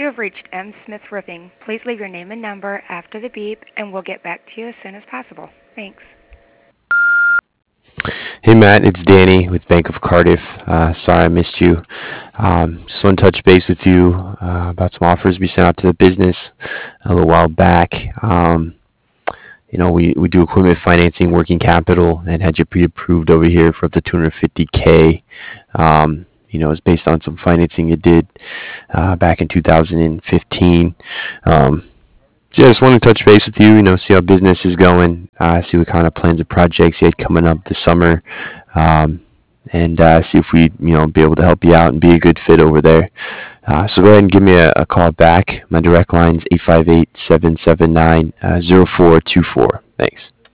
have reached M. Smith Roofing. Please leave your name and number after the beep, and we'll get back to you as soon as possible. Thanks. Hey Matt, it's Danny with Bank of Cardiff. Sorry I missed you. Just want to touch base with you about some offers we sent out to the business a little while back. We do equipment financing, working capital, and had you pre-approved over here for up to 250K. It's based on some financing you did back in 2015. So yeah, just want to touch base with you, see how business is going, see what kind of plans and projects you had coming up this summer, um, and see if we, be able to help you out and be a good fit over there. So go ahead and give me a call back. My direct line is 858-779-0424. Thanks.